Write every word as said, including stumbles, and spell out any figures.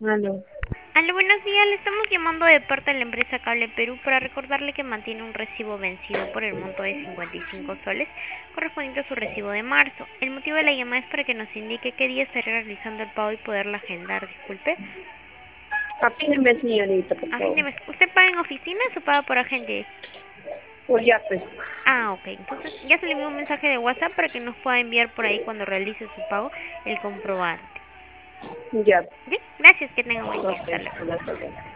Aló. Aló, buenos días. Le estamos llamando de parte de la empresa Cable Perú para recordarle que mantiene un recibo vencido por el monto de cincuenta y cinco soles correspondiente a su recibo de marzo. El motivo de la llamada es para que nos indique qué día estaría realizando el pago y poderla agendar. Disculpe. A fin de mes, señorita, por A fin de favor. mes. ¿Usted paga en oficinas o paga por agente? Pues ya, pues. Ah, ok. Entonces ya se le envió un mensaje de WhatsApp para que nos pueda enviar por ahí cuando realice su pago el comprobante. Ya. Bien, gracias. Que tenga buen día. Ok, Hasta luego. buenas tardes.